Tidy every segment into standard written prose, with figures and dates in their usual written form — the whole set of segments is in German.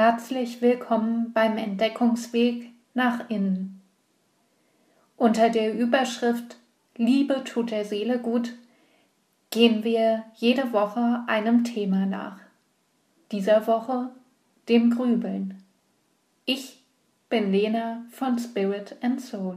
Herzlich willkommen beim Entdeckungsweg nach innen. Unter der Überschrift Liebe tut der Seele gut gehen wir jede Woche einem Thema nach. Dieser Woche dem Grübeln. Ich bin Lena von Spirit and Soul.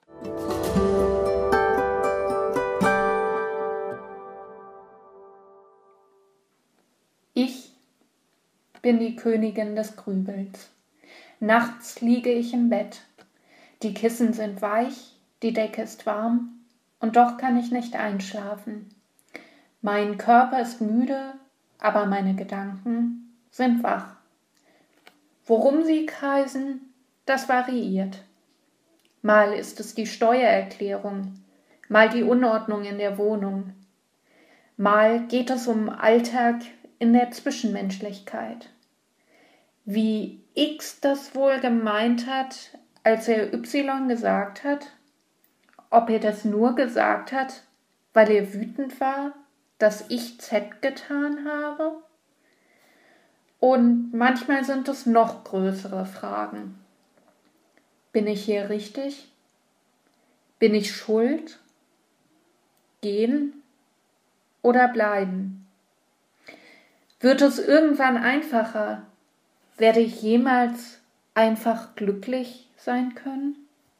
Ich bin die Königin des Grübelns. Nachts liege ich im Bett. Die Kissen sind weich, die Decke ist warm, und doch kann ich nicht einschlafen. Mein Körper ist müde, aber meine Gedanken sind wach. Worum sie kreisen, das variiert. Mal ist es die Steuererklärung, mal die Unordnung in der Wohnung. Mal geht es um Alltag in der Zwischenmenschlichkeit. Wie X das wohl gemeint hat, als er Y gesagt hat? Ob er das nur gesagt hat, weil er wütend war, dass ich Z getan habe? Und manchmal sind es noch größere Fragen. Bin ich hier richtig? Bin ich schuld? Gehen oder bleiben? Wird es irgendwann einfacher? Werde ich jemals einfach glücklich sein können?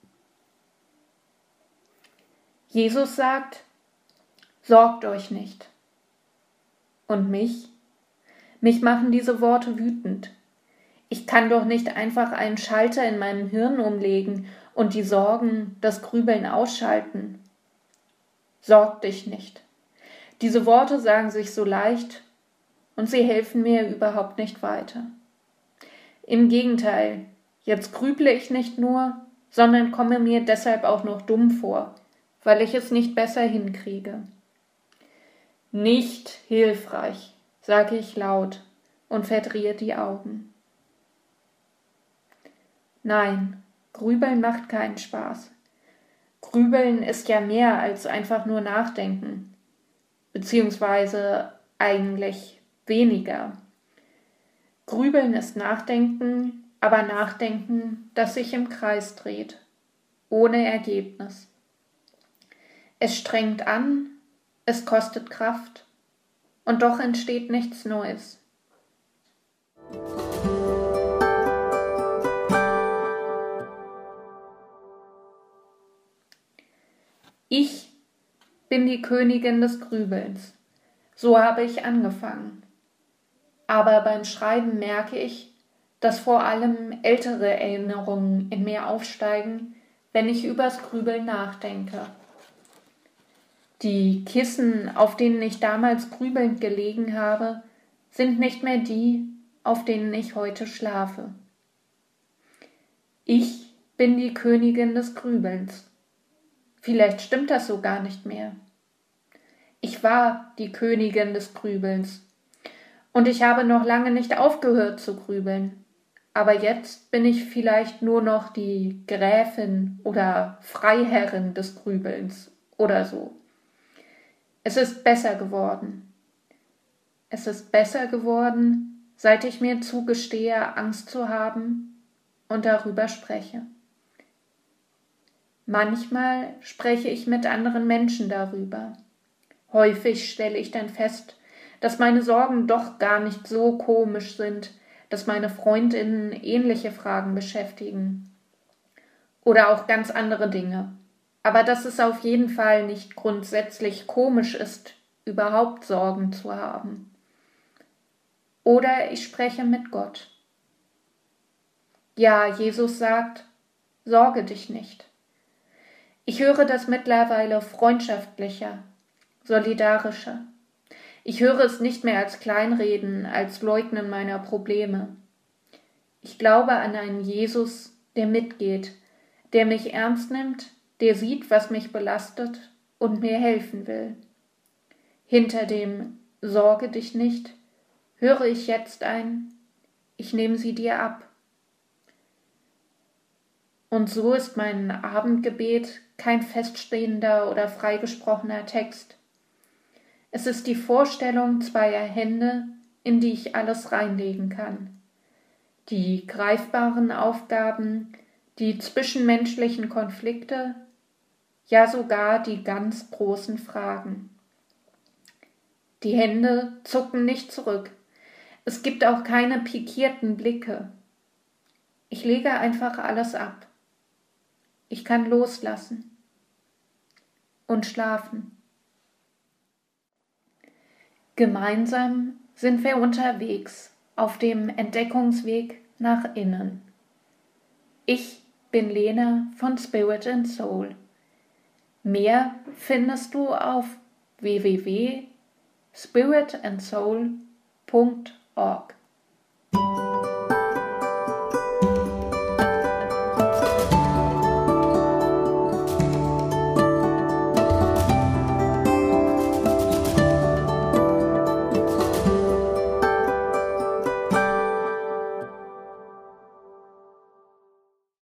Jesus sagt, sorgt euch nicht. Und mich? Mich machen diese Worte wütend. Ich kann doch nicht einfach einen Schalter in meinem Hirn umlegen und die Sorgen, das Grübeln ausschalten. Sorg dich nicht. Diese Worte sagen sich so leicht und sie helfen mir überhaupt nicht weiter. Im Gegenteil, jetzt grüble ich nicht nur, sondern komme mir deshalb auch noch dumm vor, weil ich es nicht besser hinkriege. Nicht hilfreich, sage ich laut und verdrehe die Augen. Nein, Grübeln macht keinen Spaß. Grübeln ist ja mehr als einfach nur nachdenken, beziehungsweise eigentlich weniger. Grübeln ist Nachdenken, aber Nachdenken, das sich im Kreis dreht, ohne Ergebnis. Es strengt an, es kostet Kraft, und doch entsteht nichts Neues. Ich bin die Königin des Grübelns. So habe ich angefangen. Aber beim Schreiben merke ich, dass vor allem ältere Erinnerungen in mir aufsteigen, wenn ich übers Grübeln nachdenke. Die Kissen, auf denen ich damals grübelnd gelegen habe, sind nicht mehr die, auf denen ich heute schlafe. Ich bin die Königin des Grübelns. Vielleicht stimmt das so gar nicht mehr. Ich war die Königin des Grübelns. Und ich habe noch lange nicht aufgehört zu grübeln. Aber jetzt bin ich vielleicht nur noch die Gräfin oder Freiherrin des Grübelns oder so. Es ist besser geworden. Es ist besser geworden, seit ich mir zugestehe, Angst zu haben und darüber spreche. Manchmal spreche ich mit anderen Menschen darüber. Häufig stelle ich dann fest, dass meine Sorgen doch gar nicht so komisch sind, dass meine Freundinnen ähnliche Fragen beschäftigen. Oder auch ganz andere Dinge. Aber dass es auf jeden Fall nicht grundsätzlich komisch ist, überhaupt Sorgen zu haben. Oder ich spreche mit Gott. Ja, Jesus sagt, sorge dich nicht. Ich höre das mittlerweile freundschaftlicher, solidarischer. Ich höre es nicht mehr als Kleinreden, als Leugnen meiner Probleme. Ich glaube an einen Jesus, der mitgeht, der mich ernst nimmt, der sieht, was mich belastet und mir helfen will. Hinter dem Sorge dich nicht höre ich jetzt ein, ich nehme sie dir ab. Und so ist mein Abendgebet kein feststehender oder freigesprochener Text. Es ist die Vorstellung zweier Hände, in die ich alles reinlegen kann. die greifbaren Aufgaben, die zwischenmenschlichen Konflikte, ja sogar die ganz großen Fragen. Die Hände zucken nicht zurück. Es gibt auch keine pikierten Blicke. Ich lege einfach alles ab. Ich kann loslassen und schlafen. Gemeinsam sind wir unterwegs auf dem Entdeckungsweg nach innen. Ich bin Lena von Spirit and Soul. Mehr findest du auf www.spiritandsoul.org.